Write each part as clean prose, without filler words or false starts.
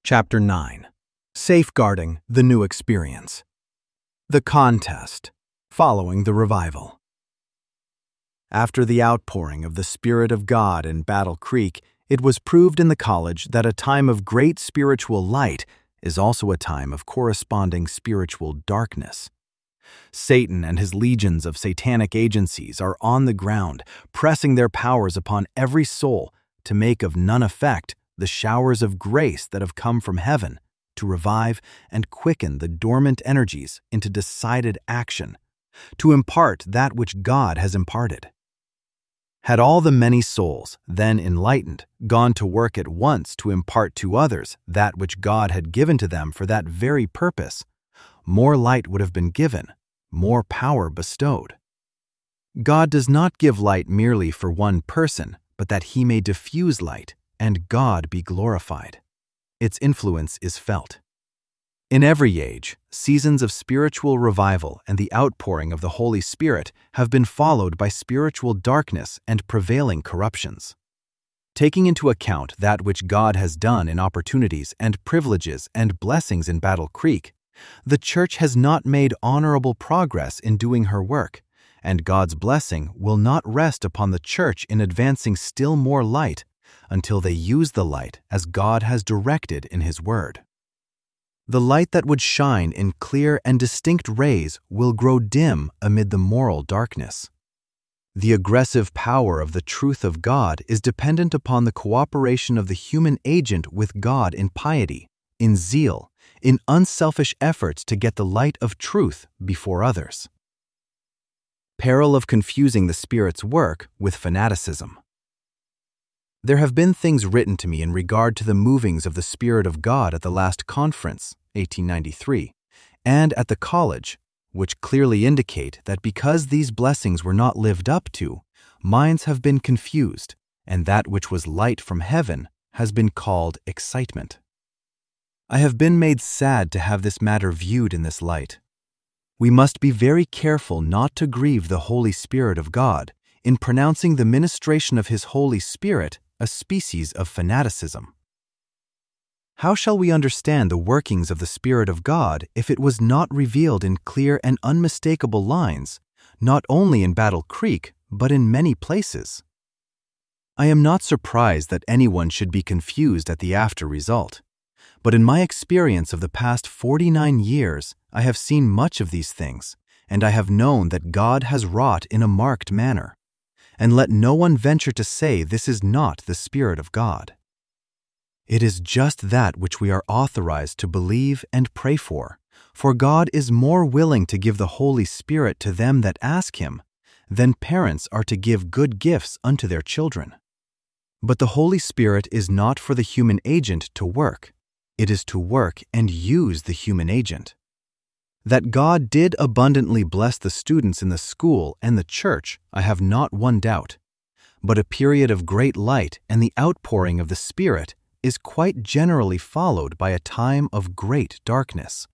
Chapter 9. Safeguarding the New Experience. The Contest, following the revival. After the outpouring of the Spirit of God in Battle Creek, it was proved in the college that a time of great spiritual light is also a time of corresponding spiritual darkness. Satan and his legions of satanic agencies are on the ground, pressing their powers upon every soul to make of none effect the showers of grace that have come from heaven to revive and quicken the dormant energies into decided action, to impart that which God has imparted. Had all the many souls, then enlightened, gone to work at once to impart to others that which God had given to them for that very purpose, more light would have been given, more power bestowed. God does not give light merely for one person, but that he may diffuse light, and God be glorified. Its influence is felt. In every age, seasons of spiritual revival and the outpouring of the Holy Spirit have been followed by spiritual darkness and prevailing corruptions. Taking into account that which God has done in opportunities and privileges and blessings in Battle Creek, the Church has not made honorable progress in doing her work, and God's blessing will not rest upon the Church in advancing still more light until they use the light as God has directed in His Word. The light that would shine in clear and distinct rays will grow dim amid the moral darkness. The aggressive power of the truth of God is dependent upon the cooperation of the human agent with God in piety, in zeal, in unselfish efforts to get the light of truth before others. Peril of confusing the Spirit's work with fanaticism. There have been things written to me in regard to the movings of the Spirit of God at the last conference, 1893, and at the college, which clearly indicate that because these blessings were not lived up to, minds have been confused, and that which was light from heaven has been called excitement. I have been made sad to have this matter viewed in this light. We must be very careful not to grieve the Holy Spirit of God in pronouncing the ministration of His Holy Spirit a species of fanaticism. How shall we understand the workings of the Spirit of God if it was not revealed in clear and unmistakable lines, not only in Battle Creek, but in many places? I am not surprised that anyone should be confused at the after result, but in my experience of the past 49 years, I have seen much of these things, and I have known that God has wrought in a marked manner. And let no one venture to say this is not the Spirit of God. It is just that which we are authorized to believe and pray for God is more willing to give the Holy Spirit to them that ask Him than parents are to give good gifts unto their children. But the Holy Spirit is not for the human agent to work. It is to work and use the human agent. That God did abundantly bless the students in the school and the church, I have not one doubt. But a period of great light and the outpouring of the Spirit is quite generally followed by a time of great darkness.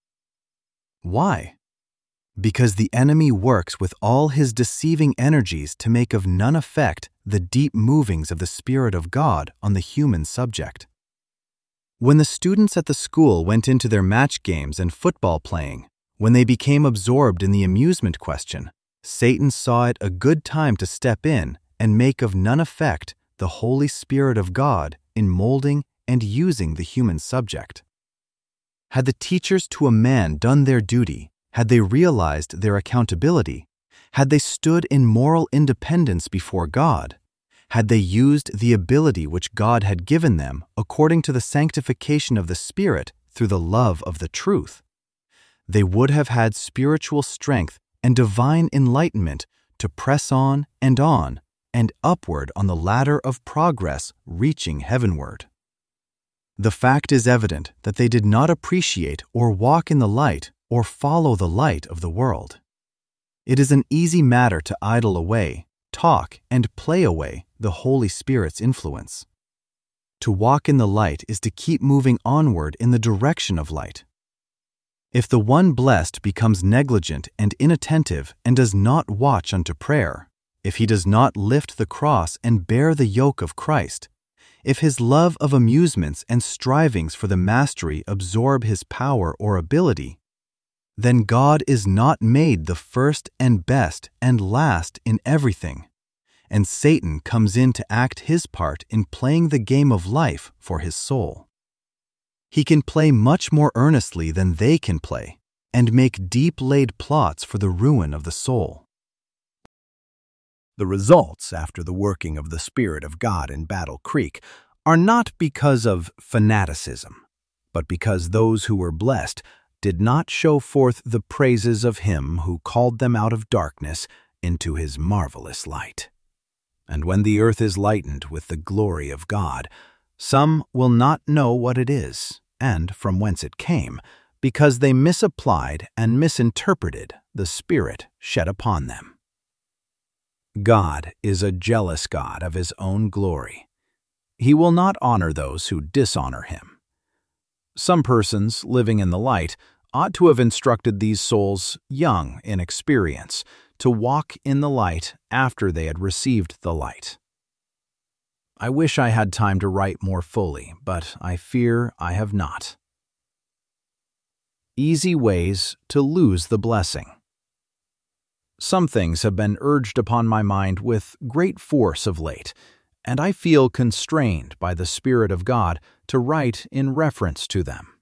Why? Because the enemy works with all his deceiving energies to make of none effect the deep movings of the Spirit of God on the human subject. When the students at the school went into their match games and football playing, when they became absorbed in the amusement question, Satan saw it a good time to step in and make of none effect the Holy Spirit of God in molding and using the human subject. Had the teachers to a man done their duty, had they realized their accountability, had they stood in moral independence before God, had they used the ability which God had given them according to the sanctification of the Spirit through the love of the truth, they would have had spiritual strength and divine enlightenment to press on and upward on the ladder of progress reaching heavenward. The fact is evident that they did not appreciate or walk in the light or follow the light of the world. It is an easy matter to idle away, talk, and play away the Holy Spirit's influence. To walk in the light is to keep moving onward in the direction of light. If the one blessed becomes negligent and inattentive and does not watch unto prayer, if he does not lift the cross and bear the yoke of Christ, if his love of amusements and strivings for the mastery absorb his power or ability, then God is not made the first and best and last in everything, and Satan comes in to act his part in playing the game of life for his soul. He can play much more earnestly than they can play, and make deep-laid plots for the ruin of the soul. The results after the working of the Spirit of God in Battle Creek are not because of fanaticism, but because those who were blessed did not show forth the praises of Him who called them out of darkness into His marvelous light. And when the earth is lightened with the glory of God, some will not know what it is, and from whence it came, because they misapplied and misinterpreted the Spirit shed upon them. God is a jealous God of His own glory. He will not honor those who dishonor Him. Some persons living in the light ought to have instructed these souls young in experience to walk in the light after they had received the light. I wish I had time to write more fully, but I fear I have not. Easy ways to lose the blessing. Some things have been urged upon my mind with great force of late, and I feel constrained by the Spirit of God to write in reference to them.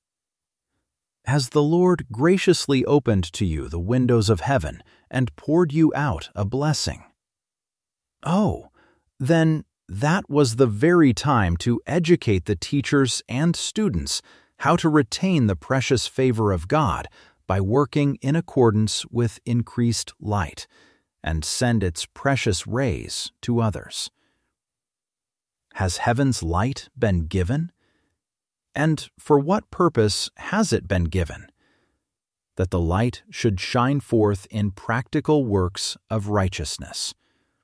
Has the Lord graciously opened to you the windows of heaven and poured you out a blessing? Oh, then that was the very time to educate the teachers and students how to retain the precious favor of God by working in accordance with increased light and send its precious rays to others. Has heaven's light been given? And for what purpose has it been given? That the light should shine forth in practical works of righteousness.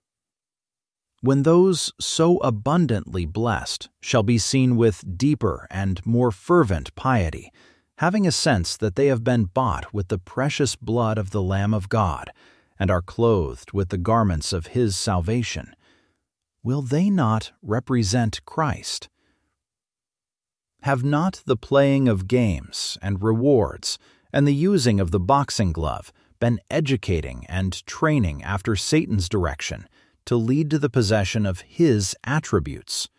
When those so abundantly blessed shall be seen with deeper and more fervent piety, having a sense that they have been bought with the precious blood of the Lamb of God, and are clothed with the garments of His salvation, will they not represent Christ? Have not the playing of games and rewards and the using of the boxing glove been educating and training after Satan's direction to lead to the possession of his attributes?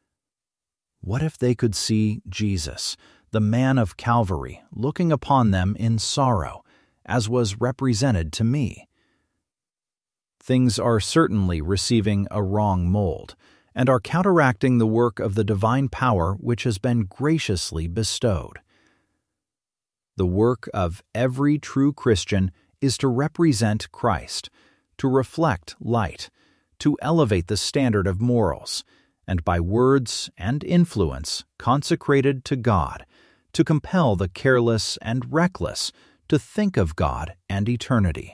What if they could see Jesus, the man of Calvary, looking upon them in sorrow, as was represented to me? Things are certainly receiving a wrong mold, and are counteracting the work of the divine power which has been graciously bestowed. The work of every true Christian is to represent Christ, to reflect light, to elevate the standard of morals, and by words and influence consecrated to God, to compel the careless and reckless to think of God and eternity.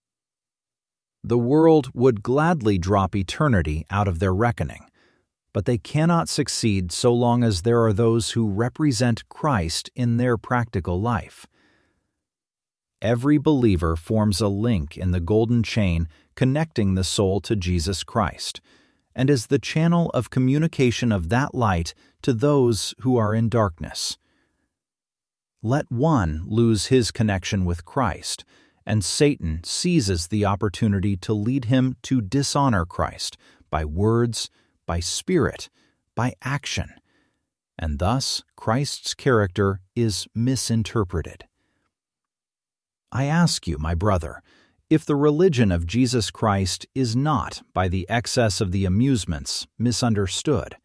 The world would gladly drop eternity out of their reckoning, but they cannot succeed so long as there are those who represent Christ in their practical life. Every believer forms a link in the golden chain connecting the soul to Jesus Christ, and is the channel of communication of that light to those who are in darkness. Let one lose his connection with Christ, and Satan seizes the opportunity to lead him to dishonor Christ by words, by spirit, by action, and thus Christ's character is misinterpreted. I ask you, my brother, if the religion of Jesus Christ is not, by the excess of the amusements, misunderstood.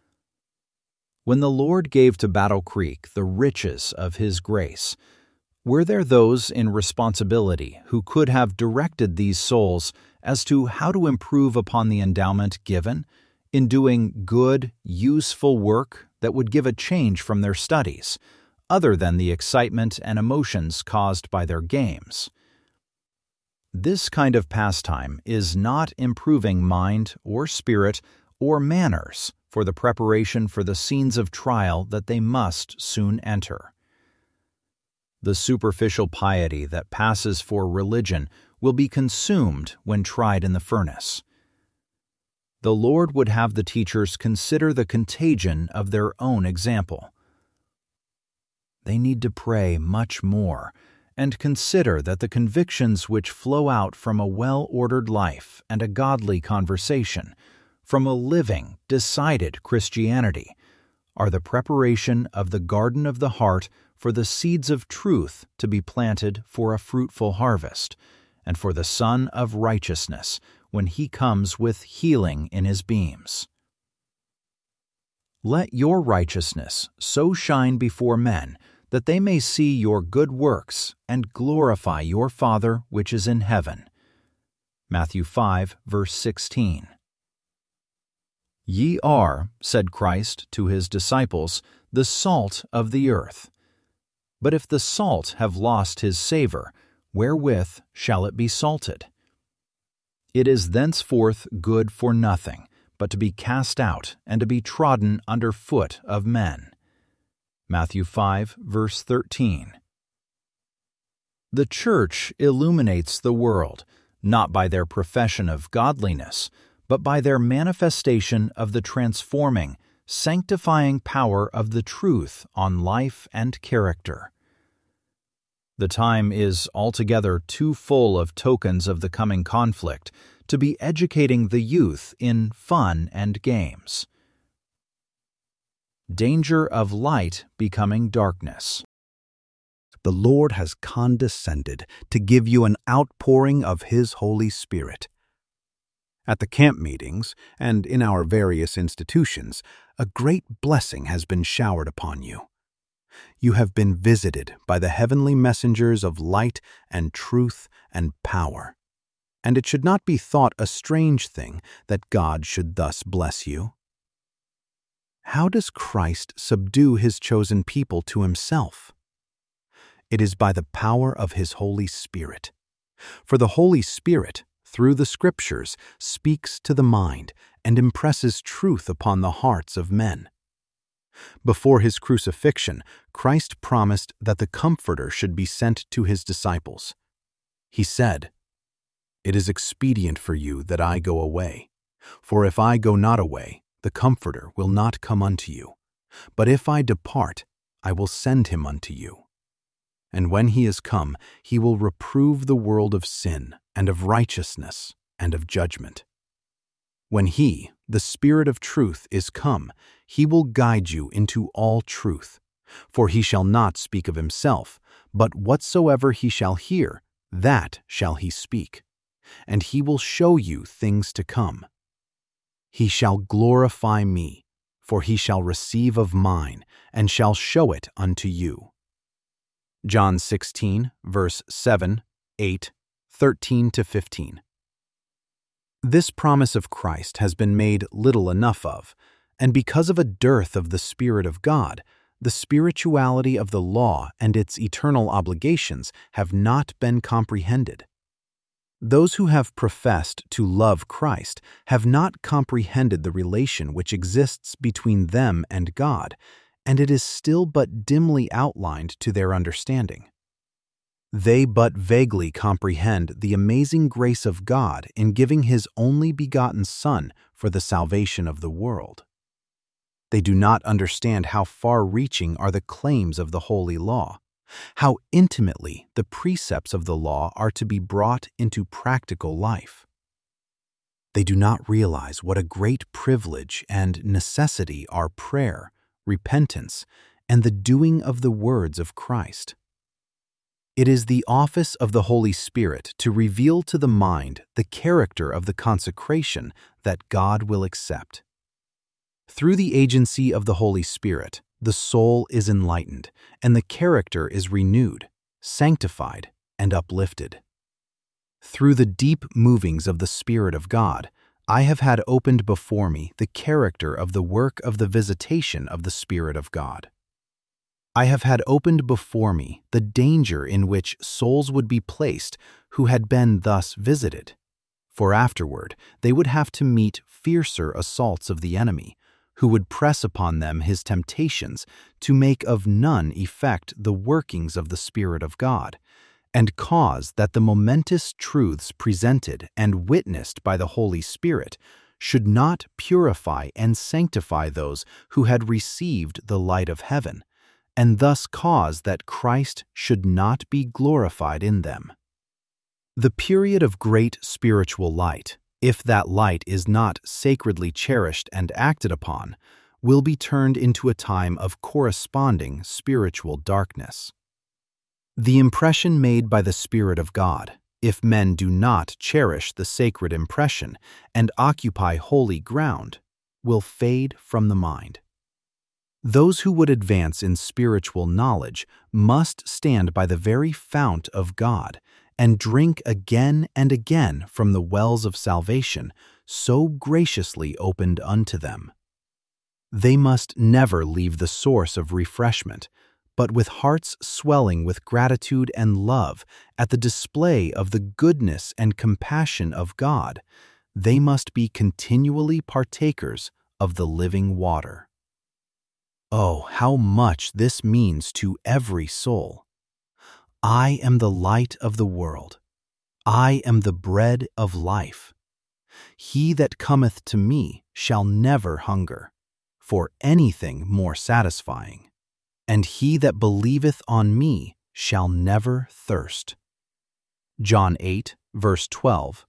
When the Lord gave to Battle Creek the riches of His grace, were there those in responsibility who could have directed these souls as to how to improve upon the endowment given, in doing good, useful work that would give a change from their studies, other than the excitement and emotions caused by their games? This kind of pastime is not improving mind or spirit or manners for the preparation for the scenes of trial that they must soon enter. The superficial piety that passes for religion will be consumed when tried in the furnace. The Lord would have the teachers consider the contagion of their own example. They need to pray much more and consider that the convictions which flow out from a well-ordered life and a godly conversation, from a living, decided Christianity, are the preparation of the garden of the heart for the seeds of truth to be planted for a fruitful harvest, and for the Son of Righteousness when He comes with healing in His beams. Let your righteousness so shine before men that they may see your good works and glorify your Father which is in heaven. Matthew 5, verse 16. Ye are, said Christ to His disciples, the salt of the earth. But if the salt have lost his savor, wherewith shall it be salted? It is thenceforth good for nothing, but to be cast out and to be trodden under foot of men. Matthew 5, verse 13. The Church illuminates the world, not by their profession of godliness, but by their manifestation of the transforming, sanctifying power of the truth on life and character. The time is altogether too full of tokens of the coming conflict to be educating the youth in fun and games. Danger of light becoming darkness. The Lord has condescended to give you an outpouring of His Holy Spirit. At the camp meetings and in our various institutions, a great blessing has been showered upon you. You have been visited by the heavenly messengers of light and truth and power, and it should not be thought a strange thing that God should thus bless you. How does Christ subdue His chosen people to Himself? It is by the power of His Holy Spirit. For the Holy Spirit, through the Scriptures, speaks to the mind and impresses truth upon the hearts of men. Before His crucifixion, Christ promised that the Comforter should be sent to His disciples. He said, "It is expedient for you that I go away. For if I go not away, the Comforter will not come unto you. But if I depart, I will send Him unto you. And when He is come, He will reprove the world of sin, and of righteousness, and of judgment. When He, the Spirit of truth, is come, He will guide you into all truth. For He shall not speak of Himself, but whatsoever He shall hear, that shall He speak. And He will show you things to come. He shall glorify me, for He shall receive of mine, and shall show it unto you." John 16, verse 7, 8, 13-15. This promise of Christ has been made little enough of, and because of a dearth of the Spirit of God, the spirituality of the law and its eternal obligations have not been comprehended. Those who have professed to love Christ have not comprehended the relation which exists between them and God, and it is still but dimly outlined to their understanding. They but vaguely comprehend the amazing grace of God in giving His only begotten Son for the salvation of the world. They do not understand how far-reaching are the claims of the Holy Law, how intimately the precepts of the law are to be brought into practical life. They do not realize what a great privilege and necessity are prayer, repentance, and the doing of the words of Christ. It is the office of the Holy Spirit to reveal to the mind the character of the consecration that God will accept. Through the agency of the Holy Spirit, the soul is enlightened, and the character is renewed, sanctified, and uplifted. Through the deep movings of the Spirit of God, I have had opened before me the character of the work of the visitation of the Spirit of God. I have had opened before me the danger in which souls would be placed who had been thus visited, for afterward they would have to meet fiercer assaults of the enemy, who would press upon them his temptations to make of none effect the workings of the Spirit of God, and cause that the momentous truths presented and witnessed by the Holy Spirit should not purify and sanctify those who had received the light of heaven, and thus cause that Christ should not be glorified in them. The period of great spiritual light, if that light is not sacredly cherished and acted upon, will be turned into a time of corresponding spiritual darkness. The impression made by the Spirit of God, if men do not cherish the sacred impression and occupy holy ground, will fade from the mind. Those who would advance in spiritual knowledge must stand by the very fount of God and drink again and again from the wells of salvation so graciously opened unto them. They must never leave the source of refreshment, but with hearts swelling with gratitude and love at the display of the goodness and compassion of God, they must be continually partakers of the living water. Oh, how much this means to every soul! I am the light of the world. I am the bread of life. He that cometh to me shall never hunger, for anything more satisfying. And he that believeth on me shall never thirst. John 8, verse 12,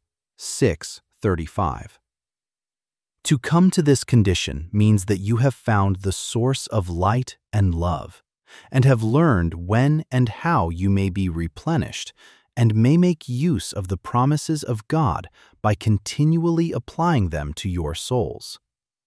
6:35. To come to this condition means that you have found the source of light and love, and have learned when and how you may be replenished, and may make use of the promises of God by continually applying them to your souls.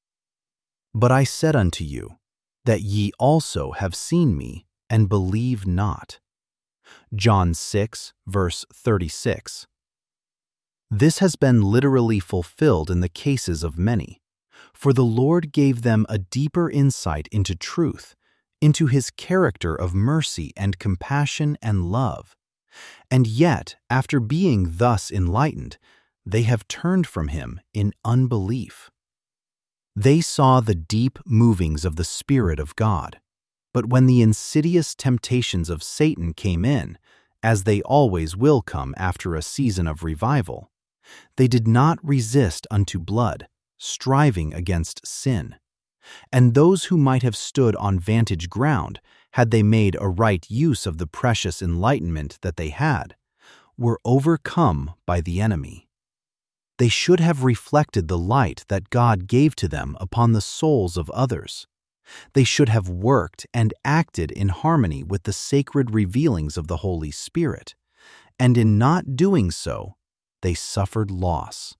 But I said unto you, that ye also have seen me, and believe not. John 6, verse 36. This has been literally fulfilled in the cases of many, for the Lord gave them a deeper insight into truth, into his character of mercy and compassion and love. And yet, after being thus enlightened, they have turned from him in unbelief. They saw the deep movings of the Spirit of God, but when the insidious temptations of Satan came in, as they always will come after a season of revival, they did not resist unto blood, striving against sin. And those who might have stood on vantage ground, had they made a right use of the precious enlightenment that they had, were overcome by the enemy. They should have reflected the light that God gave to them upon the souls of others. They should have worked and acted in harmony with the sacred revealings of the Holy Spirit, and in not doing so, they suffered loss.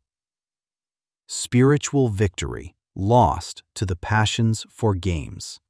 Spiritual victory lost to the passions for games.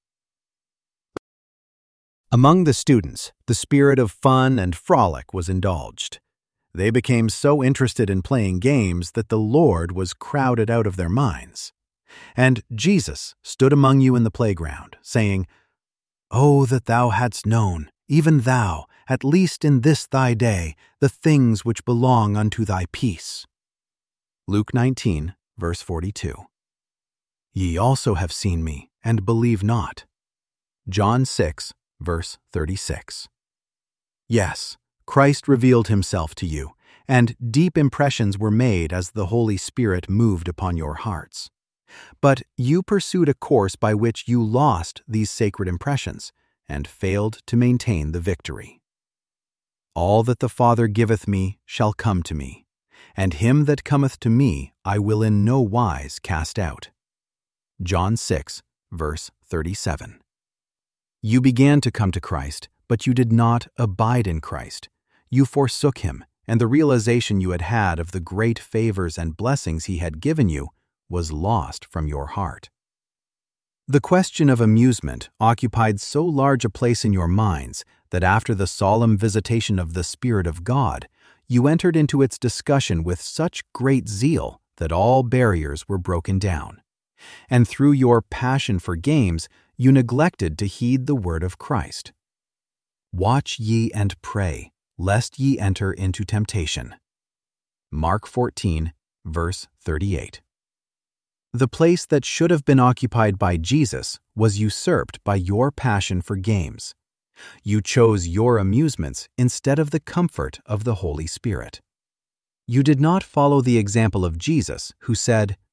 Among the students, the spirit of fun and frolic was indulged. They became so interested in playing games that the Lord was crowded out of their minds. And Jesus stood among you in the playground, saying, "Oh, that thou hadst known, even thou, at least in this thy day, the things which belong unto thy peace." Luke 19, verse 42. Ye also have seen me, and believe not. John 6, verse 36. Yes, Christ revealed himself to you, and deep impressions were made as the Holy Spirit moved upon your hearts. But you pursued a course by which you lost these sacred impressions, and failed to maintain the victory. All that the Father giveth me shall come to me, and him that cometh to me I will in no wise cast out. John 6, verse 37. You began to come to Christ, but you did not abide in Christ. You forsook him, and the realization you had had of the great favors and blessings he had given you was lost from your heart. The question of amusement occupied so large a place in your minds that after the solemn visitation of the Spirit of God, you entered into its discussion with such great zeal that all barriers were broken down. And through your passion for games, you neglected to heed the word of Christ. Watch ye and pray, lest ye enter into temptation. Mark 14, verse 38. The place that should have been occupied by Jesus was usurped by your passion for games. You chose your amusements instead of the comfort of the Holy Spirit. You did not follow the example of Jesus, who said,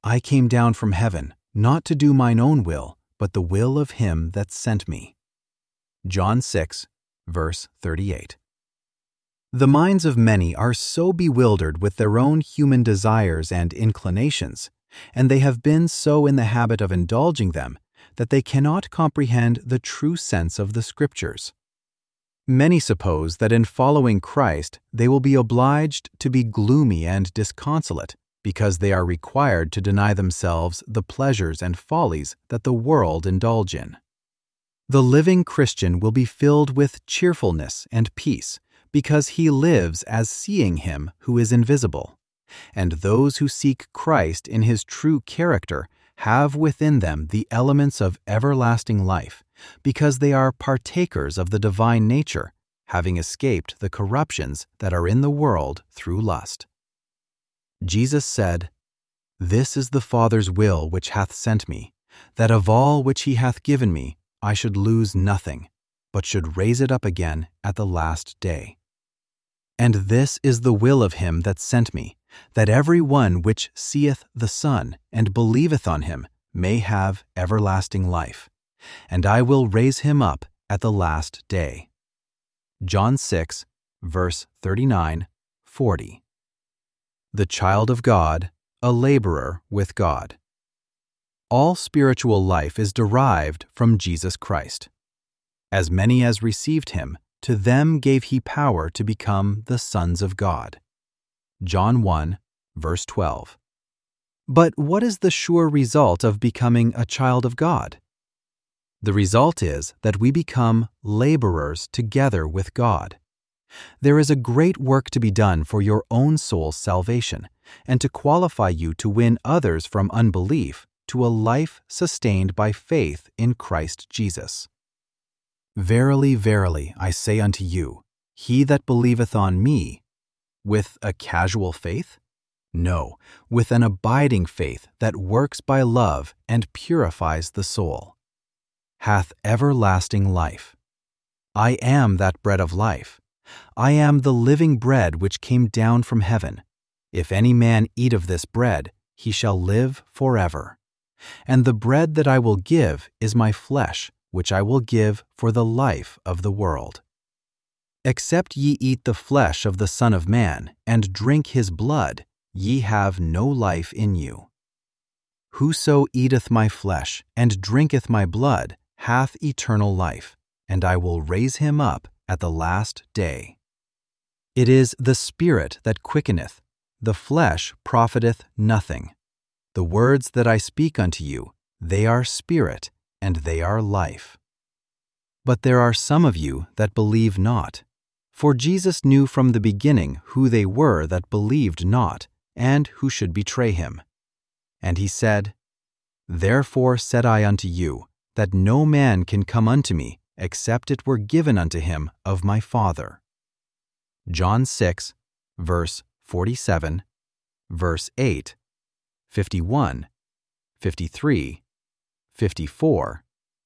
I came down from heaven, not to do mine own will, but the will of him that sent me. John 6, verse 38. The minds of many are so bewildered with their own human desires and inclinations, and they have been so in the habit of indulging them, that they cannot comprehend the true sense of the Scriptures. Many suppose that in following Christ they will be obliged to be gloomy and disconsolate, because they are required to deny themselves the pleasures and follies that the world indulge in. The living Christian will be filled with cheerfulness and peace, because he lives as seeing him who is invisible. And those who seek Christ in his true character have within them the elements of everlasting life, because they are partakers of the divine nature, having escaped the corruptions that are in the world through lust. Jesus said, "This is the Father's will which hath sent me, that of all which he hath given me I should lose nothing, but should raise it up again at the last day. And this is the will of him that sent me, that every one which seeth the Son and believeth on him may have everlasting life, and I will raise him up at the last day." John 6, verse 39, 40. The child of God, a laborer with God. All spiritual life is derived from Jesus Christ. As many as received him, to them gave he power to become the sons of God. John 1, verse 12. But what is the sure result of becoming a child of God? The result is that we become laborers together with God. There is a great work to be done for your own soul's salvation, and to qualify you to win others from unbelief to a life sustained by faith in Christ Jesus. Verily, verily, I say unto you, he that believeth on me, with a casual faith? No, with an abiding faith that works by love and purifies the soul, hath everlasting life. I am that bread of life. I am the living bread which came down from heaven. If any man eat of this bread, he shall live forever. And the bread that I will give is my flesh, which I will give for the life of the world. Except ye eat the flesh of the Son of Man, and drink his blood, ye have no life in you. Whoso eateth my flesh, and drinketh my blood, hath eternal life, and I will raise him up at the last day. It is the Spirit that quickeneth, the flesh profiteth nothing. The words that I speak unto you, they are spirit, and they are life. But there are some of you that believe not. For Jesus knew from the beginning who they were that believed not, and who should betray him. And he said, Therefore said I unto you, that no man can come unto me, except it were given unto him of my Father. John 6, verse 47, verse 8, 51, 53, 54,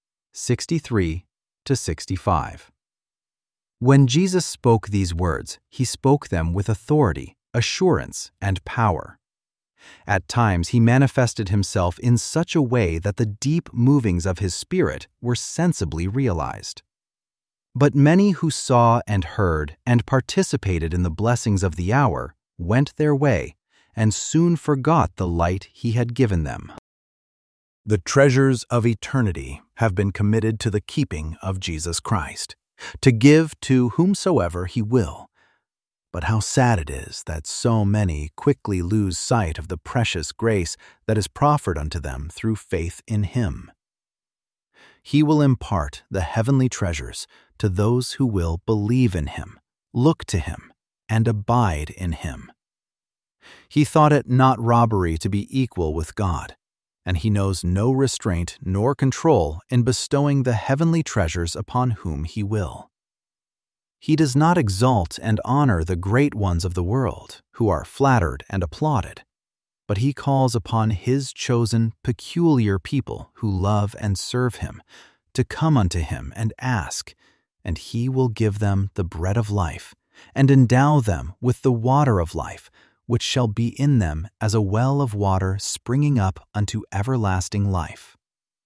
63 to 65. When Jesus spoke these words, he spoke them with authority, assurance, and power. At times he manifested himself in such a way that the deep movings of his spirit were sensibly realized. But many who saw and heard and participated in the blessings of the hour went their way and soon forgot the light he had given them. The treasures of eternity have been committed to the keeping of Jesus Christ, to give to whomsoever he will. But how sad it is that so many quickly lose sight of the precious grace that is proffered unto them through faith in him. He will impart the heavenly treasures to those who will believe in him, look to him, and abide in him. He thought it not robbery to be equal with God, and he knows no restraint nor control in bestowing the heavenly treasures upon whom he will. He does not exalt and honor the great ones of the world, who are flattered and applauded, but he calls upon his chosen, peculiar people who love and serve him to come unto him and ask, and he will give them the bread of life and endow them with the water of life, which shall be in them as a well of water springing up unto everlasting life.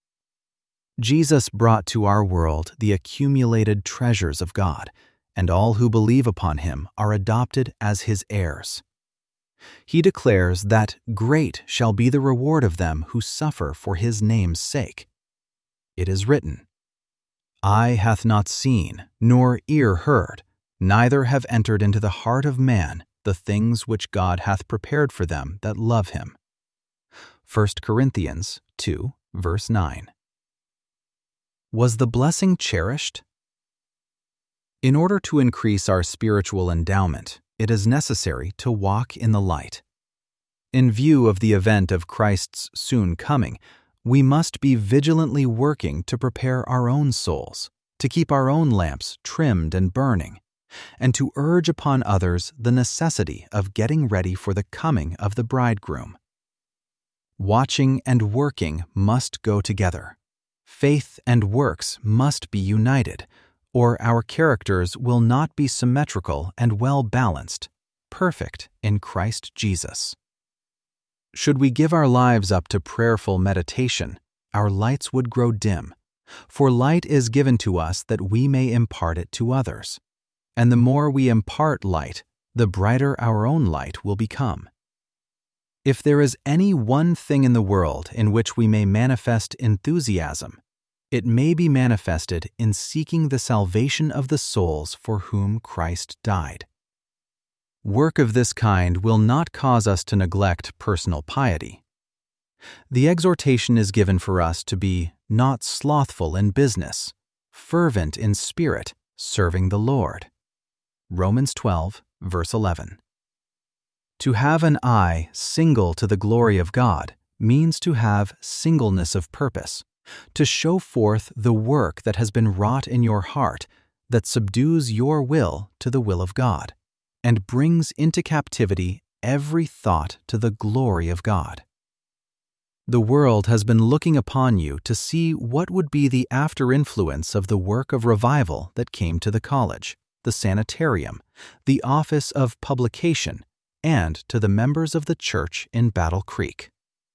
Jesus brought to our world the accumulated treasures of God, and all who believe upon him are adopted as his heirs. He declares that great shall be the reward of them who suffer for his name's sake. It is written, Eye hath not seen, nor ear heard, neither have entered into the heart of man the things which God hath prepared for them that love him. 1 Corinthians 2, verse 9. Was the blessing cherished? In order to increase our spiritual endowment, it is necessary to walk in the light. In view of the event of Christ's soon coming, we must be vigilantly working to prepare our own souls, to keep our own lamps trimmed and burning, and to urge upon others the necessity of getting ready for the coming of the bridegroom. Watching and working must go together. Faith and works must be united, or our characters will not be symmetrical and well balanced, perfect in Christ Jesus. Should we give our lives up to prayerful meditation, our lights would grow dim, for light is given to us that we may impart it to others. And the more we impart light, the brighter our own light will become. If there is any one thing in the world in which we may manifest enthusiasm, it may be manifested in seeking the salvation of the souls for whom Christ died. Work of this kind will not cause us to neglect personal piety. The exhortation is given for us to be not slothful in business, fervent in spirit, serving the Lord. Romans 12, verse 11. To have an eye single to the glory of God means to have singleness of purpose, to show forth the work that has been wrought in your heart that subdues your will to the will of God, and brings into captivity every thought to the glory of God. The world has been looking upon you to see what would be the after influence of the work of revival that came to the college, the sanitarium, the office of publication, and to the members of the church in Battle Creek.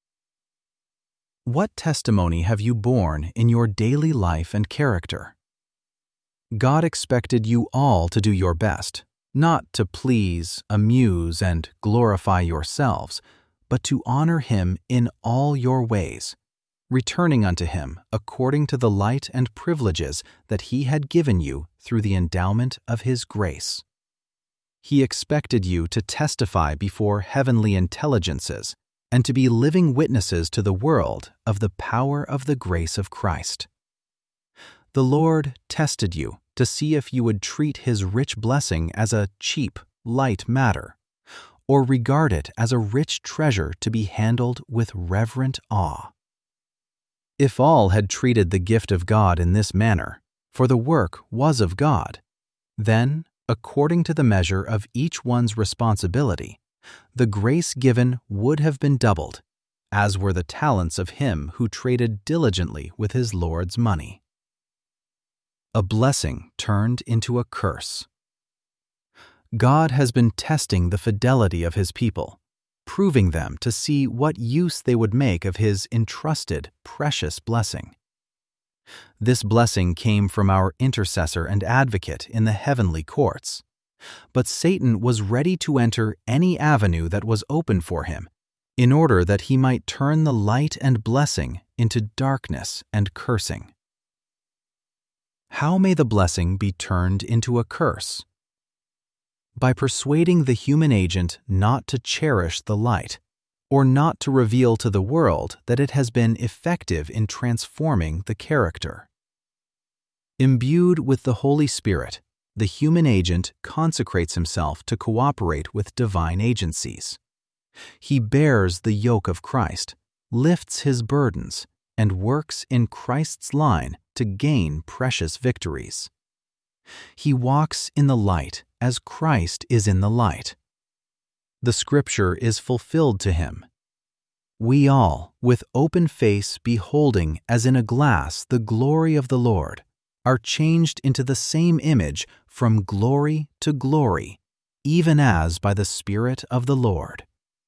What testimony have you borne in your daily life and character? God expected you all to do your best, not to please, amuse, and glorify yourselves, but to honor him in all your ways, returning unto him according to the light and privileges that he had given you through the endowment of his grace. He expected you to testify before heavenly intelligences and to be living witnesses to the world of the power of the grace of Christ. The Lord tested you to see if you would treat his rich blessing as a cheap, light matter, or regard it as a rich treasure to be handled with reverent awe. If all had treated the gift of God in this manner, for the work was of God, then, according to the measure of each one's responsibility, the grace given would have been doubled, as were the talents of him who traded diligently with his Lord's money. A blessing turned into a curse. God has been testing the fidelity of his people, proving them to see what use they would make of his entrusted, precious blessing. This blessing came from our intercessor and advocate in the heavenly courts. But Satan was ready to enter any avenue that was open for him, in order that he might turn the light and blessing into darkness and cursing. How may the blessing be turned into a curse? By persuading the human agent not to cherish the light, or not to reveal to the world that it has been effective in transforming the character. Imbued with the Holy Spirit, the human agent consecrates himself to cooperate with divine agencies. He bears the yoke of Christ, lifts his burdens, and works in Christ's line to gain precious victories. He walks in the light as Christ is in the light. The scripture is fulfilled to him. We all, with open face beholding as in a glass the glory of the Lord, are changed into the same image from glory to glory, even as by the Spirit of the Lord.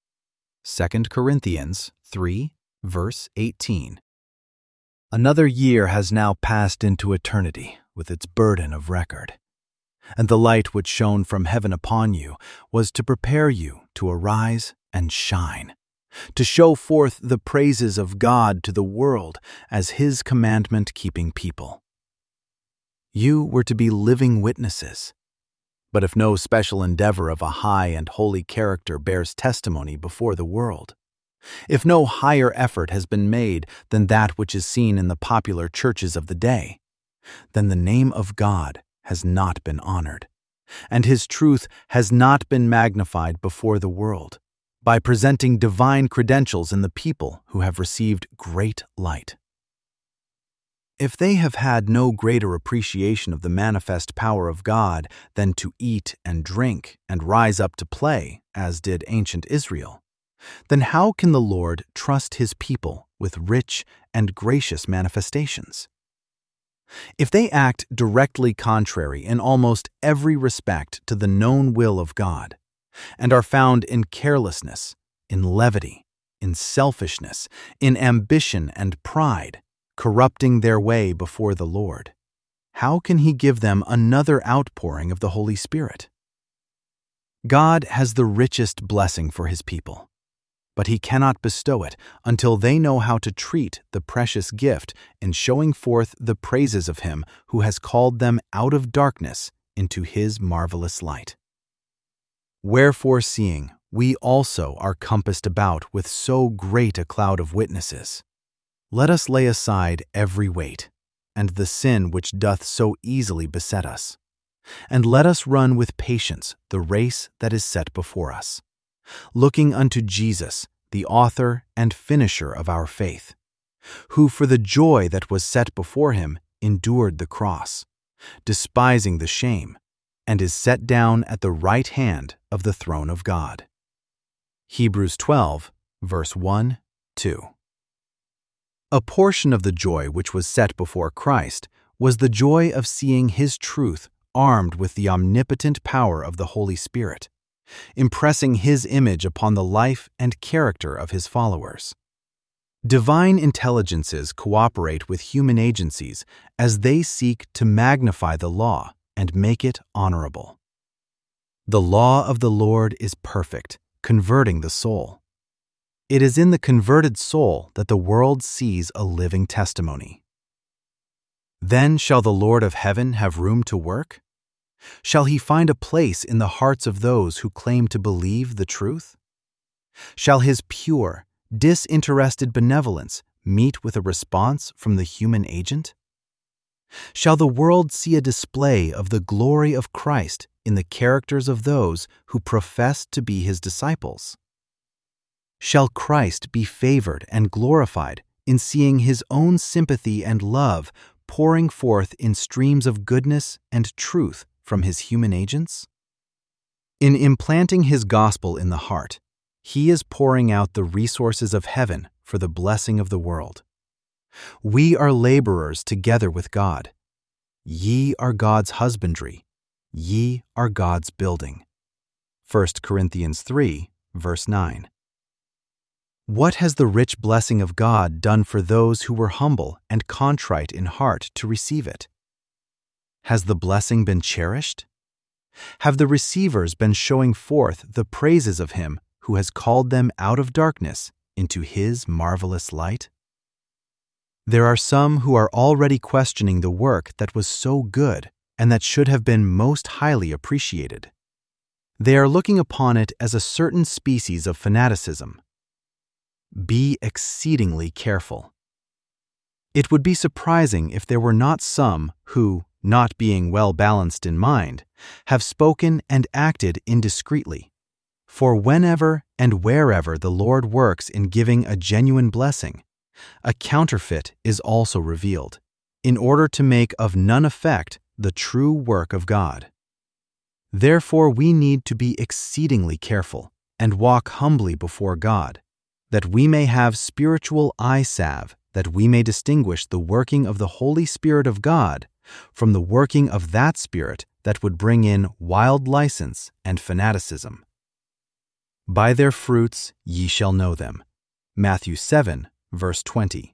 2 Corinthians 3, verse 18. Another year has now passed into eternity with its burden of record. And the light which shone from heaven upon you was to prepare you to arise and shine, to show forth the praises of God to the world as His commandment-keeping people. You were to be living witnesses. But if no special endeavor of a high and holy character bears testimony before the world, if no higher effort has been made than that which is seen in the popular churches of the day, then the name of God has not been honored, and His truth has not been magnified before the world by presenting divine credentials in the people who have received great light. If they have had no greater appreciation of the manifest power of God than to eat and drink and rise up to play, as did ancient Israel, then how can the Lord trust His people with rich and gracious manifestations? If they act directly contrary in almost every respect to the known will of God, and are found in carelessness, in levity, in selfishness, in ambition and pride, corrupting their way before the Lord, how can He give them another outpouring of the Holy Spirit? God has the richest blessing for His people, but He cannot bestow it until they know how to treat the precious gift in showing forth the praises of Him who has called them out of darkness into His marvelous light. Wherefore, seeing we also are compassed about with so great a cloud of witnesses, let us lay aside every weight, and the sin which doth so easily beset us, and let us run with patience the race that is set before us, looking unto Jesus, the author and finisher of our faith, who for the joy that was set before Him endured the cross, despising the shame, and is set down at the right hand of the throne of God. Hebrews 12, verse 1, 2. A portion of the joy which was set before Christ was the joy of seeing His truth armed with the omnipotent power of the Holy Spirit, impressing His image upon the life and character of His followers. Divine intelligences cooperate with human agencies as they seek to magnify the law and make it honorable. The law of the Lord is perfect, converting the soul. It is in the converted soul that the world sees a living testimony. Then shall the Lord of heaven have room to work? Shall He find a place in the hearts of those who claim to believe the truth? Shall His pure, disinterested benevolence meet with a response from the human agent? Shall the world see a display of the glory of Christ in the characters of those who profess to be His disciples? Shall Christ be favored and glorified in seeing His own sympathy and love pouring forth in streams of goodness and truth from His human agents? In implanting His gospel in the heart, He is pouring out the resources of heaven for the blessing of the world. We are laborers together with God. Ye are God's husbandry. Ye are God's building. 1 Corinthians 3, verse 9. What has the rich blessing of God done for those who were humble and contrite in heart to receive it? Has the blessing been cherished? Have the receivers been showing forth the praises of Him who has called them out of darkness into His marvelous light? There are some who are already questioning the work that was so good and that should have been most highly appreciated. They are looking upon it as a certain species of fanaticism. Be exceedingly careful. It would be surprising if there were not some who, not being well balanced in mind, have spoken and acted indiscreetly. For whenever and wherever the Lord works in giving a genuine blessing, a counterfeit is also revealed, in order to make of none effect the true work of God. Therefore we need to be exceedingly careful and walk humbly before God, that we may have spiritual eye salve, that we may distinguish the working of the Holy Spirit of God from the working of that spirit that would bring in wild license and fanaticism. By their fruits ye shall know them. Matthew 7, verse 20.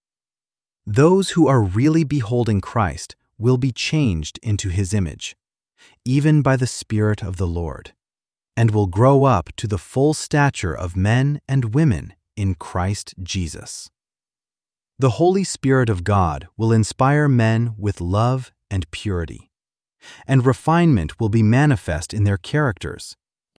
Those who are really beholding Christ will be changed into his image, even by the Spirit of the Lord, and will grow up to the full stature of men and women in Christ Jesus. The Holy Spirit of God will inspire men with love and purity, and refinement will be manifest in their characters.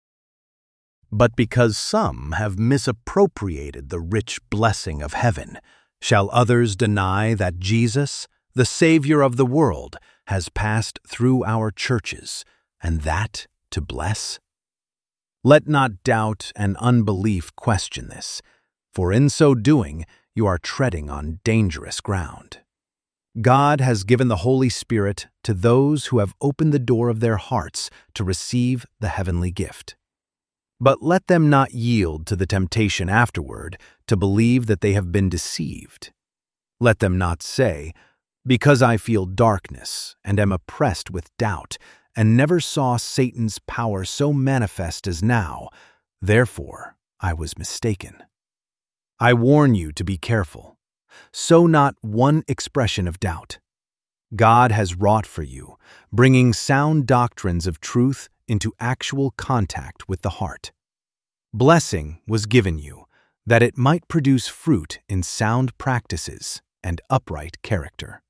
But because some have misappropriated the rich blessing of heaven, shall others deny that Jesus, the Savior of the world, has passed through our churches, and that to bless? Let not doubt and unbelief question this, for in so doing you are treading on dangerous ground. God has given the Holy Spirit to those who have opened the door of their hearts to receive the heavenly gift. But let them not yield to the temptation afterward to believe that they have been deceived. Let them not say, "Because I feel darkness and am oppressed with doubt, and never saw Satan's power so manifest as now, therefore I was mistaken." I warn you to be careful. Sow not one expression of doubt. God has wrought for you, bringing sound doctrines of truth into actual contact with the heart. Blessing was given you, that it might produce fruit in sound practices and upright character.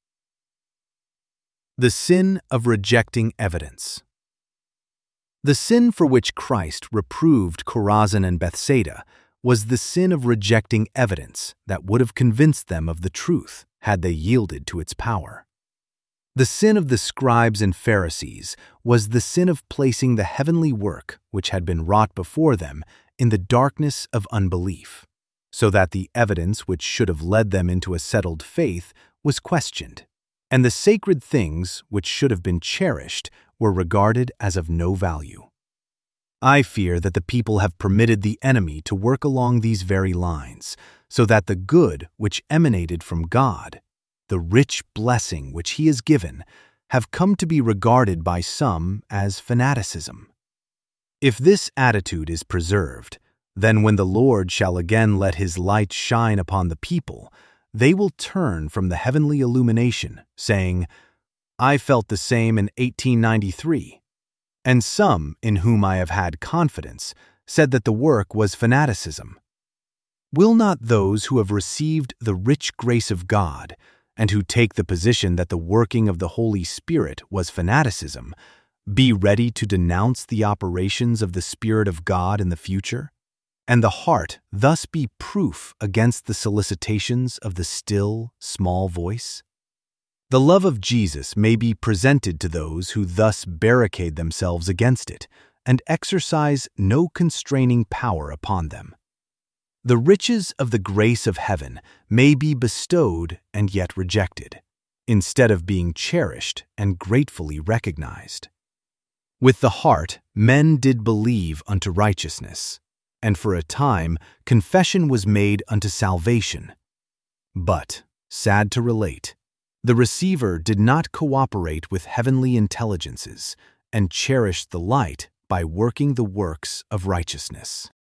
The sin of rejecting evidence. The sin for which Christ reproved Chorazin and Bethsaida was the sin of rejecting evidence that would have convinced them of the truth had they yielded to its power. The sin of the scribes and Pharisees was the sin of placing the heavenly work which had been wrought before them in the darkness of unbelief, so that the evidence which should have led them into a settled faith was questioned, and the sacred things which should have been cherished were regarded as of no value. I fear that the people have permitted the enemy to work along these very lines, so that the good which emanated from God, the rich blessing which he has given, have come to be regarded by some as fanaticism. If this attitude is preserved, then when the Lord shall again let his light shine upon the people, they will turn from the heavenly illumination, saying, "I felt the same in 1893. And some, in whom I have had confidence, said that the work was fanaticism." Will not those who have received the rich grace of God, and who take the position that the working of the Holy Spirit was fanaticism, be ready to denounce the operations of the Spirit of God in the future, and the heart thus be proof against the solicitations of the still, small voice? The love of Jesus may be presented to those who thus barricade themselves against it and exercise no constraining power upon them. The riches of the grace of heaven may be bestowed and yet rejected, instead of being cherished and gratefully recognized. With the heart men did believe unto righteousness, and for a time confession was made unto salvation. But, sad to relate, the receiver did not cooperate with heavenly intelligences and cherished the light by working the works of righteousness.